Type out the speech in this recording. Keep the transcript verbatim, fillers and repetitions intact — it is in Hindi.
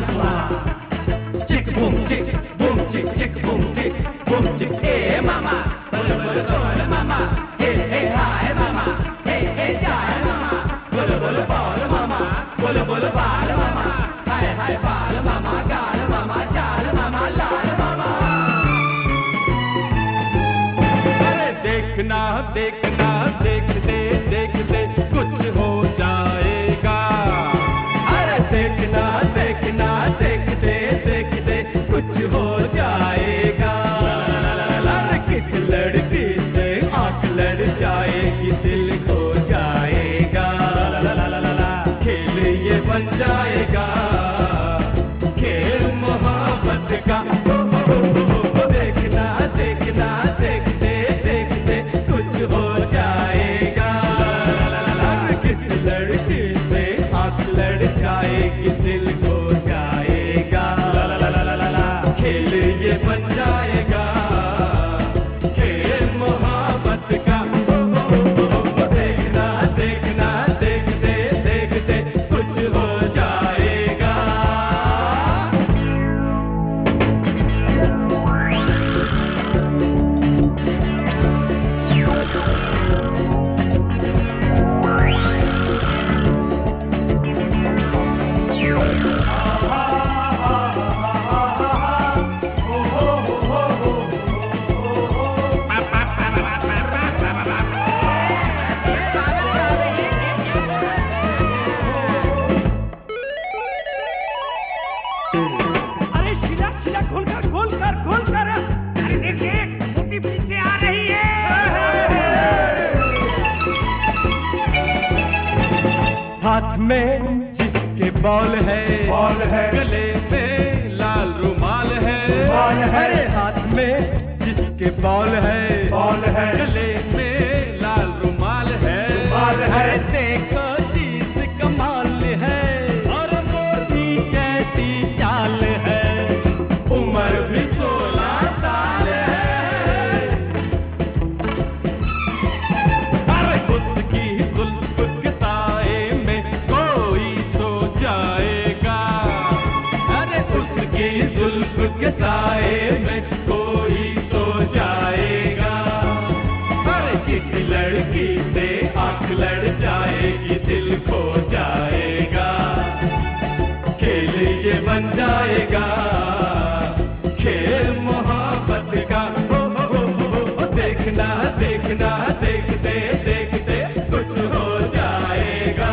Chick boom chick, boom chick, chick boom chick, boom chick. Hey mama, bolo bolo bolo mama. Hey hey hi mama, hey hey hi mama. Bolo bolo bolo mama, bolo bolo bolo mama. Hi hi bolo mama, gal mama, chal mama, lal mama. अरे देखना देखना देखते देखते कुछ हो जाएगा। अरे देखना देखना देखते देखते कुछ हो जाएगा। अरे किस लड़की से आंख लड़ जाएगी दिल खो जाएगा। खेल ये बन जाएगा खेल मोहब्बत का। देखना देखना देखते देखते कुछ हो जाएगा। किस लड़की से आंख लड़ जाएगी दिल खो जाएगा। खेल ये बन जाएगा खेल मोहब्बत का। देखना देखना देखते देखते कुछ हो जाएगा। अरे शीला शीला खोल कर खोल कर खोल कर। अरे देखिए मोटी पीछे आ रही है। हाथ में जिसके बॉल है बॉल है। गले में लाल रुमाल है। रुमाल है। अरे हाथ में जिसके बॉल है बॉल है। गले में लाल रुमाल है। रुमाल है। अरे देखो चीज कमाल है और मोटी कैसी चाल है। उम्र भी सोलह साल है। अरे उसकी जुल्फ के साए में कोई सो जाएगा। अरे उसकी जुल्फ के साए में कोई सो जाएगा। अरे किस लड़की से आंख लड़ जाएगी दिल खो जाएगा। खेल ये बन जाएगा खेल मोहब्बत का। हो, हो, हो, हो, हो, देखना देखना देखते देखते कुछ हो जाएगा।